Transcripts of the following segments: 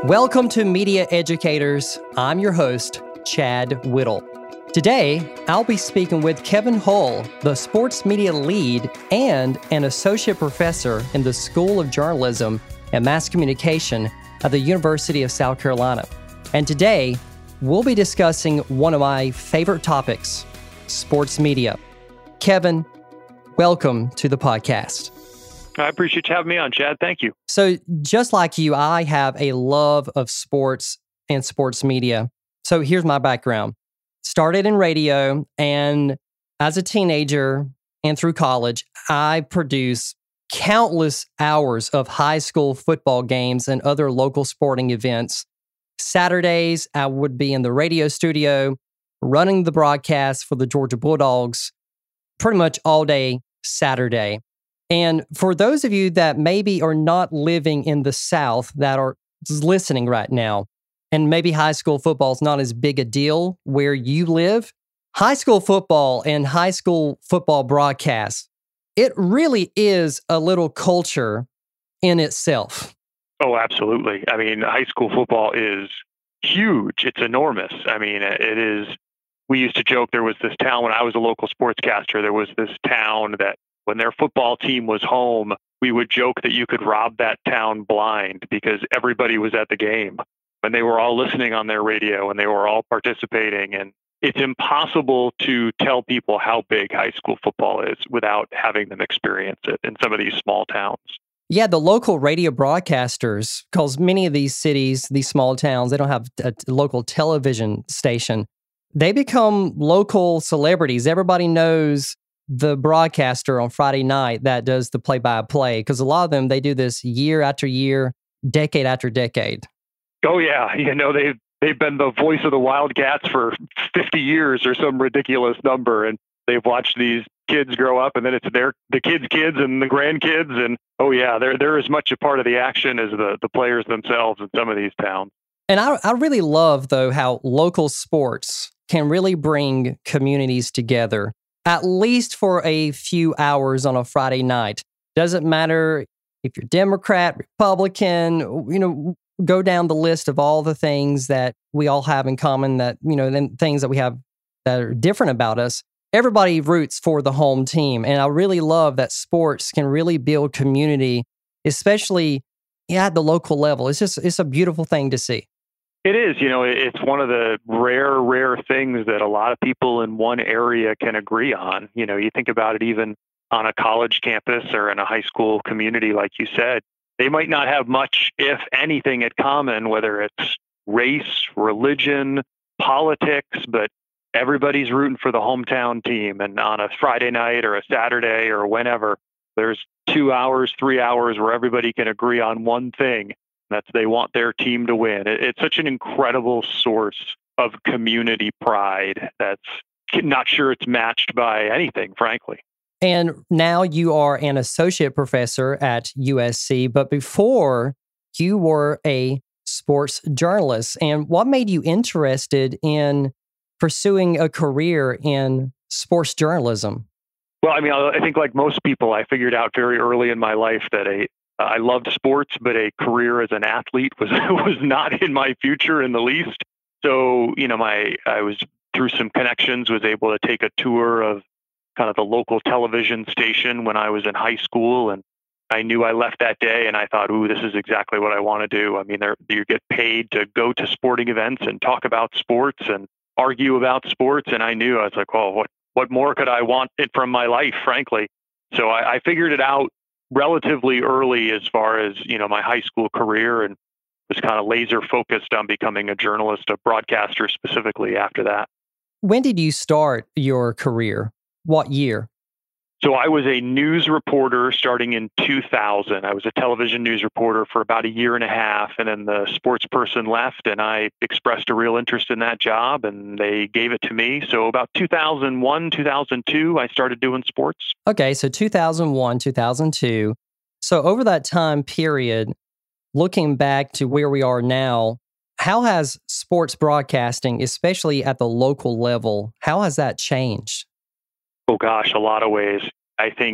Welcome to Media Educators. I'm your host, Chad Whittle. Today, I'll be speaking with Kevin Hull, the sports media lead and an associate professor in the School of Journalism and Mass Communication at the University of South Carolina. And today, we'll be discussing one of my favorite topics, sports media. Kevin, welcome to the podcast. I appreciate you having me on, Chad. Thank you. So just like you, I have a love of sports and sports media. So here's my background. Started in radio, and as a teenager and through college, I produced countless hours of high school football games and other local sporting events. Saturdays, I would be in the radio studio running the broadcast for the Georgia Bulldogs pretty much all day Saturday. And for those of you that maybe are not living in the South that are listening right now, and maybe high school football is not as big a deal where you live, high school football and high school football broadcasts, it really is a little culture in itself. Oh, absolutely. I mean, high school football is huge. It's enormous. I mean, it is. We used to joke there was this town when I was a local sportscaster, there was this town that when their football team was home, we would joke that you could rob that town blind because everybody was at the game and they were all listening on their radio and they were all participating. And it's impossible to tell people how big high school football is without having them experience it in some of these small towns. Yeah, the local radio broadcasters, because many of these cities, these small towns, they don't have a local television station. They become local celebrities. Everybody knows the broadcaster on Friday night that does the play-by-play, because a lot of them, they do this year after year, decade after decade. Oh, yeah. You know, they've been the voice of the Wildcats for 50 years or some ridiculous number, and they've watched these kids grow up, and then it's the kids' kids and the grandkids, and oh, yeah, they're as much a part of the action as the players themselves in some of these towns. And I really love, though, how local sports can really bring communities together, at least for a few hours on a Friday night. Doesn't matter if you're Democrat, Republican, go down the list of all the things that we all have in common, that, and things that we have that are different about us. Everybody roots for the home team. And I really love that sports can really build community, especially at the local level. It's a beautiful thing to see. It is. It's one of the rare things that a lot of people in one area can agree on. You think about it even on a college campus or in a high school community, like you said, they might not have much, if anything, in common, whether it's race, religion, politics, but everybody's rooting for the hometown team. And on a Friday night or a Saturday or whenever, there's 2 hours, 3 hours where everybody can agree on one thing. That's they want their team to win. It's such an incredible source of community pride that's not sure it's matched by anything, frankly. And now you are an associate professor at USC, but before you were a sports journalist. And what made you interested in pursuing a career in sports journalism? Well, I mean, I think like most people, I figured out very early in my life that I loved sports, but a career as an athlete was not in my future in the least. So, I was through some connections, was able to take a tour of kind of the local television station when I was in high school. And I knew I left that day and I thought, ooh, this is exactly what I want to do. I mean, you get paid to go to sporting events and talk about sports and argue about sports. And I knew, I was like, well, what more could I want from my life, frankly? So I figured it out relatively early as far as, my high school career, and was kind of laser focused on becoming a journalist, a broadcaster specifically after that. When did you start your career? What year? So I was a news reporter starting in 2000. I was a television news reporter for about a year and a half, and then the sports person left, and I expressed a real interest in that job, and they gave it to me. So about 2001, 2002, I started doing sports. Okay, so 2001, 2002. So over that time period, looking back to where we are now, how has sports broadcasting, especially at the local level, how has that changed? Oh gosh, a lot of ways. I think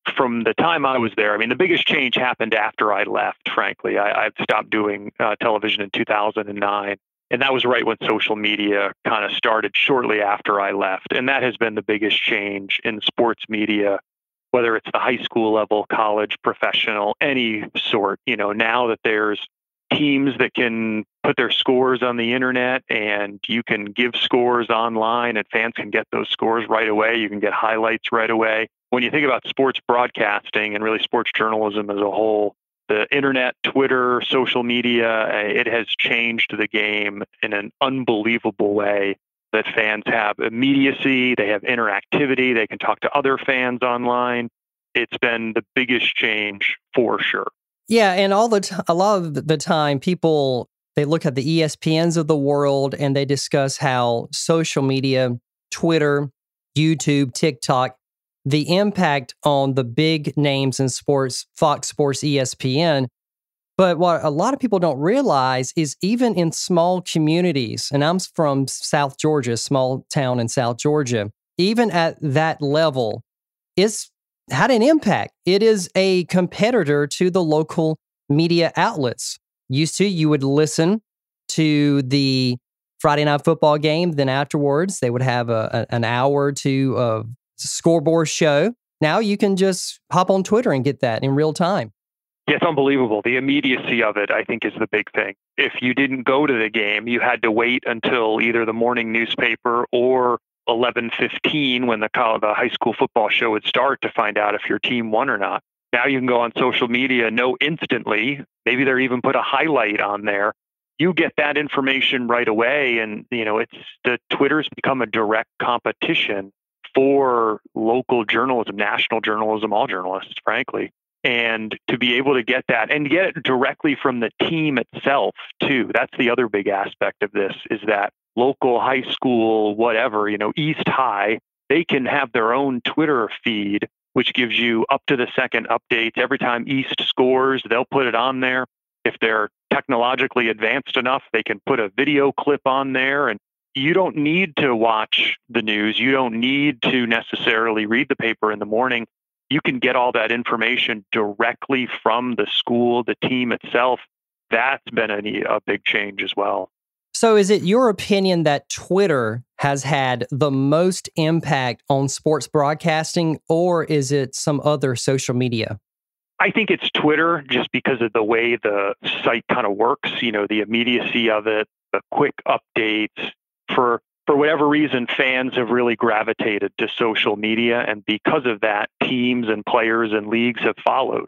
from the time I was there, I mean, the biggest change happened after I left, frankly. I stopped doing television in 2009. And that was right when social media kind of started shortly after I left. And that has been the biggest change in sports media, whether it's the high school level, college, professional, any sort. Now that there's teams that can put their scores on the internet and you can give scores online and fans can get those scores right away. You can get highlights right away. When you think about sports broadcasting and really sports journalism as a whole, the internet, Twitter, social media, it has changed the game in an unbelievable way that fans have immediacy, they have interactivity, they can talk to other fans online. It's been the biggest change for sure. Yeah, and a lot of the time, people, they look at the ESPNs of the world and they discuss how social media, Twitter, YouTube, TikTok, the impact on the big names in sports, Fox Sports, ESPN. But what a lot of people don't realize is even in small communities, and I'm from South Georgia, small town in South Georgia, even at that level, it's had an impact. It is a competitor to the local media outlets. Used to, you would listen to the Friday Night Football game, then afterwards they would have an hour or two of scoreboard show. Now you can just hop on Twitter and get that in real time. Yeah, it's unbelievable. The immediacy of it, I think, is the big thing. If you didn't go to the game, you had to wait until either the morning newspaper or 11:15 when the high school football show would start to find out if your team won or not. Now you can go on social media, know instantly. Maybe they're even put a highlight on there. You get that information right away, and Twitter's become a direct competition for local journalism, national journalism, all journalists, frankly. And to be able to get that and get it directly from the team itself, too. That's the other big aspect of this, is that local high school, whatever, East High, they can have their own Twitter feed, which gives you up to the second updates. Every time East scores, they'll put it on there. If they're technologically advanced enough, they can put a video clip on there. And you don't need to watch the news. You don't need to necessarily read the paper in the morning. You can get all that information directly from the school, the team itself. That's been a big change as well. So is it your opinion that Twitter has had the most impact on sports broadcasting, or is it some other social media? I think it's Twitter, just because of the way the site kind of works, the immediacy of it, the quick updates. For whatever reason, fans have really gravitated to social media. And because of that, teams and players and leagues have followed.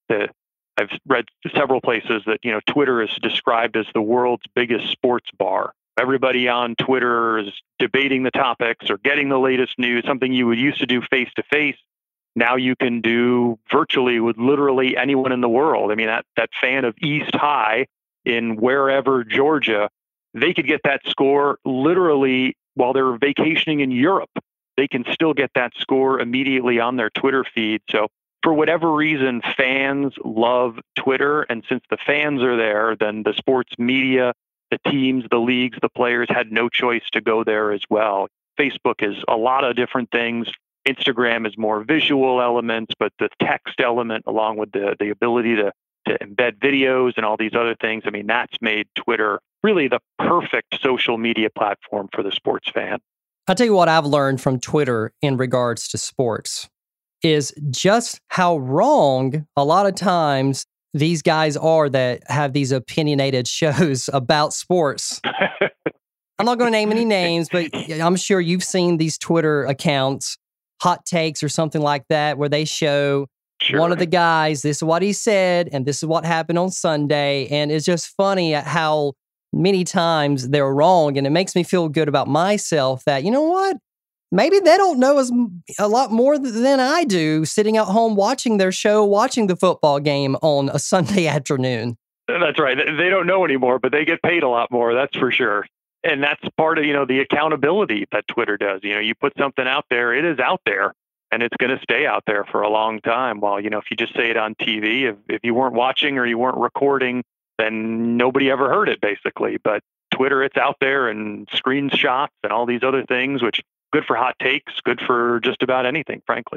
I've read several places that, Twitter is described as the world's biggest sports bar. Everybody on Twitter is debating the topics or getting the latest news, something you would used to do face to face. Now you can do virtually with literally anyone in the world. I mean, that fan of East High in wherever Georgia, they could get that score literally while they're vacationing in Europe. They can still get that score immediately on their Twitter feed. So for whatever reason, fans love Twitter. And since the fans are there, then the sports media, the teams, the leagues, the players had no choice to go there as well. Facebook is a lot of different things. Instagram is more visual elements, but the text element, along with the ability to embed videos and all these other things, I mean, that's made Twitter really the perfect social media platform for the sports fan. I'll tell you what I've learned from Twitter in regards to sports is just how wrong a lot of times these guys are that have these opinionated shows about sports. I'm not going to name any names, but I'm sure you've seen these Twitter accounts, Hot Takes or something like that, where they show one of the guys, this is what he said, and this is what happened on Sunday. And it's just funny at how many times they're wrong. And it makes me feel good about myself that, you know what? Maybe they don't know a lot more than I do sitting at home watching their show, watching the football game on a Sunday afternoon. That's right. They don't know anymore, but they get paid a lot more. That's for sure. And that's part of, the accountability that Twitter does. You put something out there, it is out there, and it's going to stay out there for a long time. While, if you just say it on TV, if you weren't watching or you weren't recording, then nobody ever heard it, basically. But Twitter, it's out there, and screenshots and all these other things, which good for hot takes, good for just about anything, frankly.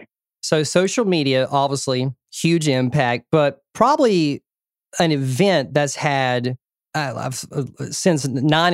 So social media, obviously, huge impact, but probably an event that's had since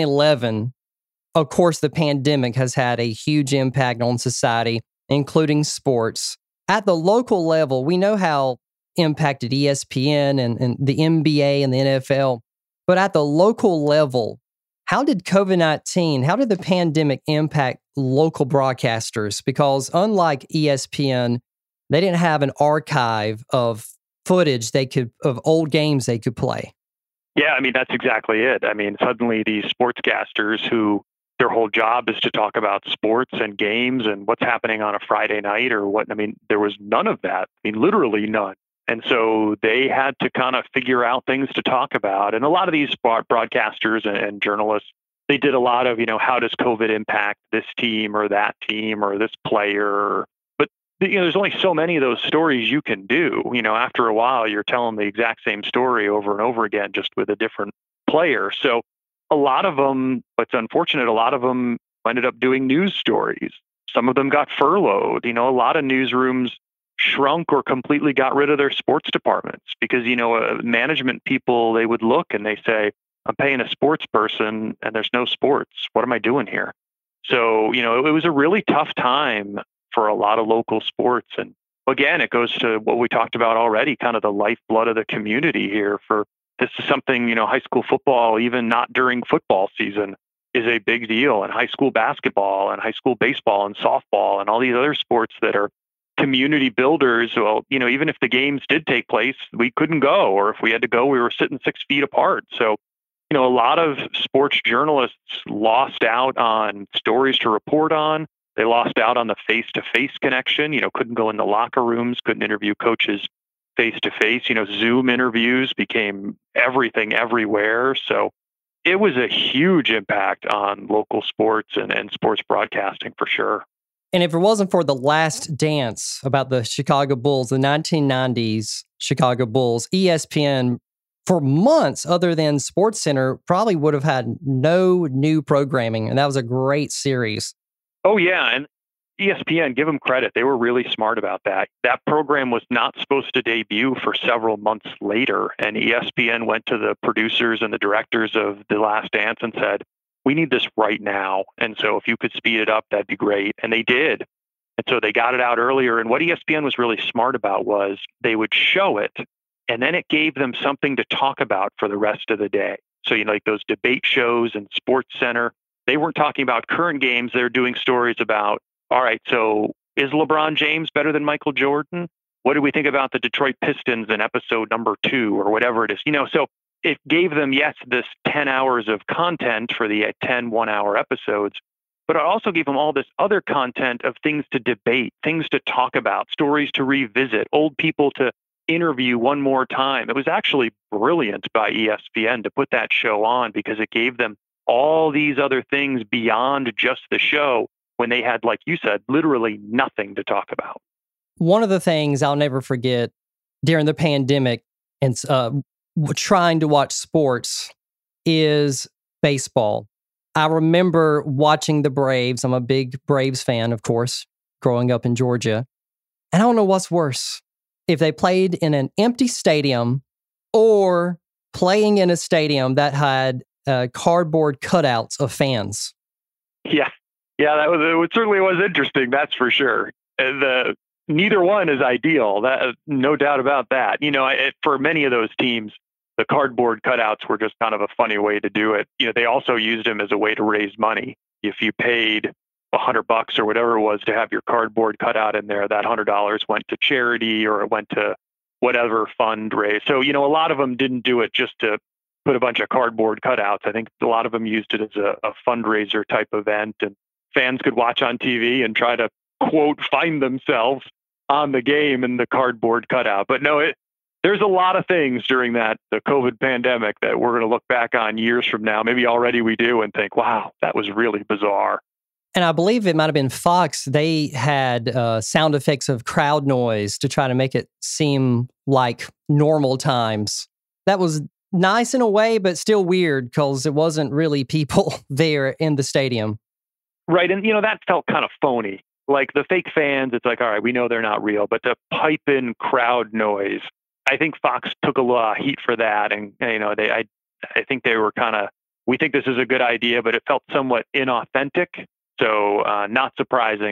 9/11. Of course, the pandemic has had a huge impact on society, including sports. At the local level, we know how impacted ESPN and the NBA and the NFL. But at the local level, how did COVID-19, how did the pandemic impact local broadcasters? Because unlike ESPN, they didn't have an archive of footage of old games they could play. Yeah, I mean, that's exactly it. I mean, suddenly these sportscasters who their whole job is to talk about sports and games and what's happening on a Friday night or what, I mean, there was none of that. I mean, literally none. And so they had to kind of figure out things to talk about. And a lot of these broadcasters and journalists, they did a lot of, how does COVID impact this team or that team or this player? But, there's only so many of those stories you can do. After a while, you're telling the exact same story over and over again, just with a different player. So a lot of them, what's unfortunate, a lot of them ended up doing news stories. Some of them got furloughed. A lot of newsrooms shrunk or completely got rid of their sports departments because, management people, they would look and they say, I'm paying a sports person and there's no sports. What am I doing here? So, it was a really tough time for a lot of local sports. And again, it goes to what we talked about already, kind of the lifeblood of the community here. This is something, high school football, even not during football season, is a big deal. And high school basketball and high school baseball and softball and all these other sports that are community builders. Well, even if the games did take place, we couldn't go. Or if we had to go, we were sitting 6 feet apart. So, a lot of sports journalists lost out on stories to report on. They lost out on the face-to-face connection, couldn't go in the locker rooms, couldn't interview coaches face-to-face. Zoom interviews became everything everywhere. So it was a huge impact on local sports and sports broadcasting for sure. And if it wasn't for The Last Dance about the Chicago Bulls, the 1990s Chicago Bulls, ESPN for months, other than SportsCenter, probably would have had no new programming. And that was a great series. Oh, yeah. And ESPN, give them credit. They were really smart about that. That program was not supposed to debut for several months later. And ESPN went to the producers and the directors of The Last Dance and said, we need this right now. And so if you could speed it up, that'd be great. And they did. And so they got it out earlier. And what ESPN was really smart about was they would show it, and then it gave them something to talk about for the rest of the day. So, like those debate shows and SportsCenter, they weren't talking about current games. They're doing stories about, all right, so is LeBron James better than Michael Jordan? What do we think about the Detroit Pistons in episode number 2 or whatever it is? So it gave them, yes, this 10 hours of content for the 10 one-hour episodes, but it also gave them all this other content of things to debate, things to talk about, stories to revisit, old people to interview one more time. It was actually brilliant by ESPN to put that show on because it gave them all these other things beyond just the show when they had, like you said, literally nothing to talk about. One of the things I'll never forget during the pandemic and trying to watch sports is baseball. I remember watching the Braves. I'm a big Braves fan, of course, growing up in Georgia. And I don't know what's worse, if they played in an empty stadium or playing in a stadium that had cardboard cutouts of fans. Yeah, it certainly was interesting. That's for sure. Neither one is ideal. That no doubt about that. For many of those teams, the cardboard cutouts were just kind of a funny way to do it. They also used them as a way to raise money. If you paid $100 or whatever it was to have your cardboard cutout in there, that $100 went to charity or it went to whatever fundraise. So, a lot of them didn't do it just to put a bunch of cardboard cutouts. I think a lot of them used it as a fundraiser type event, and fans could watch on TV and try to, quote, find themselves on the game in the cardboard cutout. But no, there's a lot of things during the COVID pandemic that we're going to look back on years from now. Maybe already we do and think, wow, that was really bizarre. And I believe it might have been Fox. They had sound effects of crowd noise to try to make it seem like normal times. That was nice in a way, but still weird because it wasn't really people there in the stadium. Right. And, that felt kind of phony like the fake fans, it's like, all right, we know they're not real, but the pipe in crowd noise, I think Fox took a lot of heat for that. And, I think they were kind of, we think this is a good idea, but it felt somewhat inauthentic. So not surprising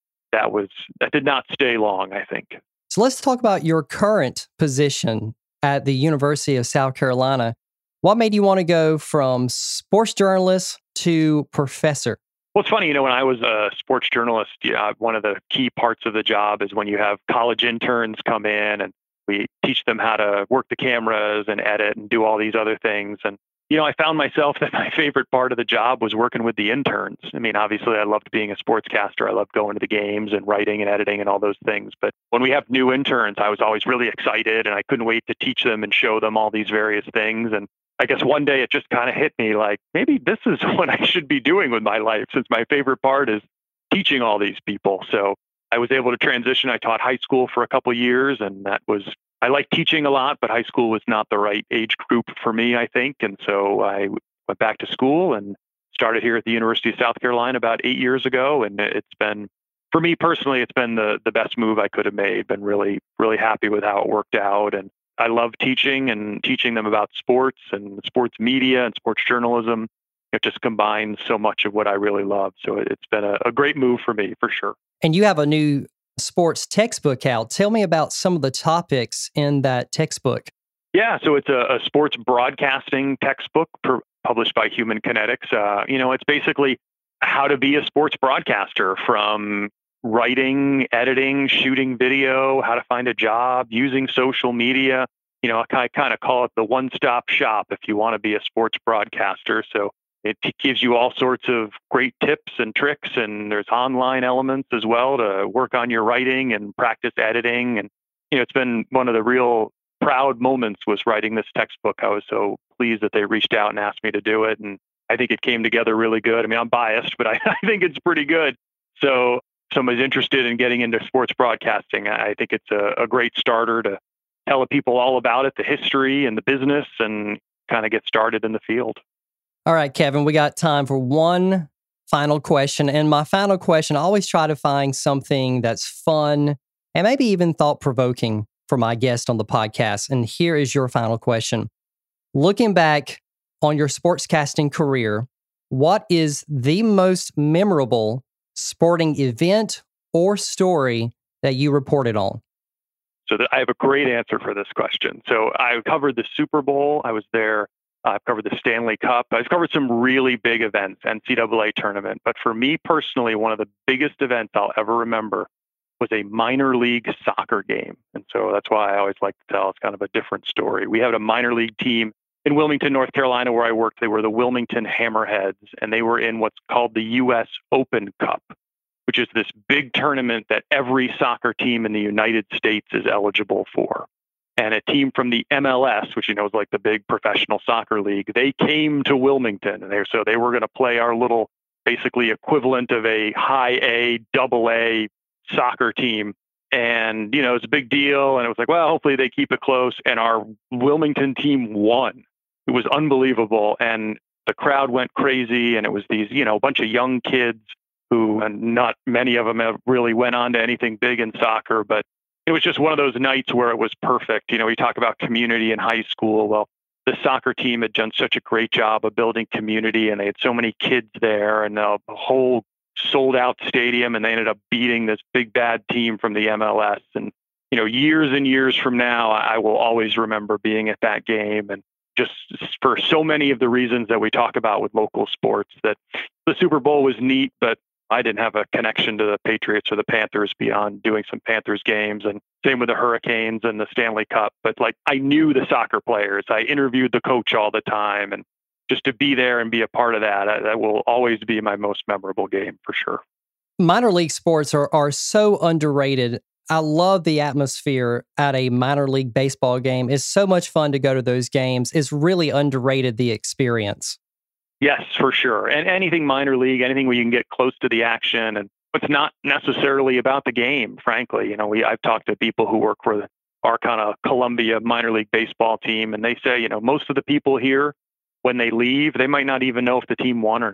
that did not stay long, I think. So let's talk about your current position at the University of South Carolina. What made you want to go from sports journalist to professor? Well, it's funny, when I was a sports journalist, one of the key parts of the job is when you have college interns come in and we teach them how to work the cameras and edit and do all these other things. And, I found myself that my favorite part of the job was working with the interns. I mean, obviously, I loved being a sportscaster. I loved going to the games and writing and editing and all those things. But when we have new interns, I was always really excited and I couldn't wait to teach them and show them all these various things. And I guess one day it just kind of hit me like, maybe this is what I should be doing with my life, since my favorite part is teaching all these people. So I was able to transition. I taught high school for a couple of years, and I like teaching a lot, but high school was not the right age group for me, I think. And so I went back to school and started here at the University of South Carolina about 8 years ago. And it's been, for me personally, it's been the best move I could have made. Been really, really happy with how it worked out. And I love teaching and teaching them about sports and sports media and sports journalism. It just combines so much of what I really love. So it's been a great move for me, for sure. And you have a new sports textbook out. Tell me about some of the topics in that textbook. Yeah, so it's a sports broadcasting textbook published by Human Kinetics. It's basically how to be a sports broadcaster, from writing, editing, shooting video, how to find a job, using social media. I kind of call it the one-stop shop if you want to be a sports broadcaster. So it gives you all sorts of great tips and tricks, and there's online elements as well to work on your writing and practice editing. And, it's been one of the real proud moments was writing this textbook. I was so pleased that they reached out and asked me to do it. And I think it came together really good. I mean, I'm biased, but I think it's pretty good. So if somebody's interested in getting into sports broadcasting, I think it's a great starter to tell people all about it, the history and the business, and kind of get started in the field. All right, Kevin, we got time for one final question. And my final question, I always try to find something that's fun and maybe even thought-provoking for my guest on the podcast. And here is your final question. Looking back on your sportscasting career, what is the most memorable sporting event or story that you reported on? So I have a great answer for this question. So I covered the Super Bowl. I was there. I've covered the Stanley Cup. I've covered some really big events, NCAA tournament. But for me personally, one of the biggest events I'll ever remember was a minor league soccer game. And so that's why I always like to tell it's kind of a different story. We had a minor league team in Wilmington, North Carolina, where I worked. They were the Wilmington Hammerheads, and they were in what's called the U.S. Open Cup, which is this big tournament that every soccer team in the United States is eligible for. And a team from the MLS, which is like the big professional soccer league, they came to Wilmington, and they were going to play our little, basically equivalent of a high A, double A soccer team. And it was a big deal, and it was like, well, hopefully they keep it close. And our Wilmington team won. It was unbelievable, and the crowd went crazy. And it was these, a bunch of young kids who, and not many of them have really went on to anything big in soccer, but it was just one of those nights where it was perfect. We talk about community in high school. Well, the soccer team had done such a great job of building community, and they had so many kids there, and a whole sold out stadium, and they ended up beating this big bad team from the MLS. And, years and years from now, I will always remember being at that game. And just for so many of the reasons that we talk about with local sports, that the Super Bowl was neat, but I didn't have a connection to the Patriots or the Panthers beyond doing some Panthers games, and same with the Hurricanes and the Stanley Cup. But I knew the soccer players. I interviewed the coach all the time, and just to be there and be a part of that will always be my most memorable game for sure. Minor league sports are so underrated. I love the atmosphere at a minor league baseball game. It's so much fun to go to those games. It's really underrated, the experience. Yes, for sure. And anything minor league, anything where you can get close to the action, and it's not necessarily about the game, frankly. I've talked to people who work for our kind of Columbia minor league baseball team, and they say, most of the people here, when they leave, they might not even know if the team won or not.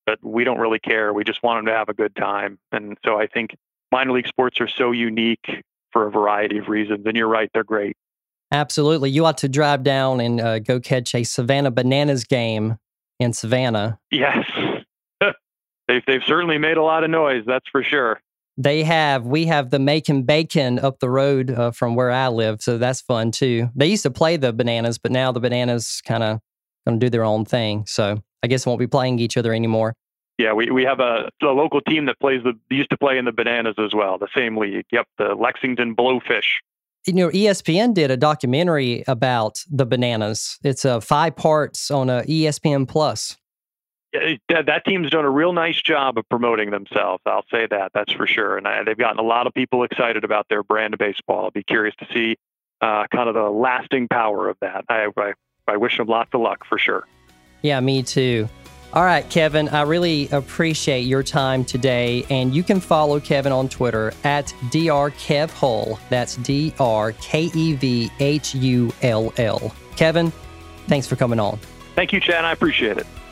but we don't really care. We just want them to have a good time. And so I think minor league sports are so unique for a variety of reasons. And you're right, they're great. Absolutely. You ought to drive down and go catch a Savannah Bananas game in Savannah. Yes. They've certainly made a lot of noise, that's for sure. We have the Macon Bacon up the road from where I live, so that's fun too. They used to play the Bananas, but now the Bananas kind of going to do their own thing. So I guess they won't be playing each other anymore. Yeah, we have a local team that used to play in the Bananas as well, the same league. Yep, the Lexington Blowfish. ESPN did a documentary about the Bananas. It's 5 parts on ESPN Plus. That team's done a real nice job of promoting themselves. I'll say that. That's for sure. And they've gotten a lot of people excited about their brand of baseball. I'll be curious to see kind of the lasting power of that. I wish them lots of luck for sure. Yeah, me too. All right, Kevin, I really appreciate your time today. And you can follow Kevin on Twitter at drkevhull. That's DRKEVHULL. Kevin, thanks for coming on. Thank you, Chad. I appreciate it.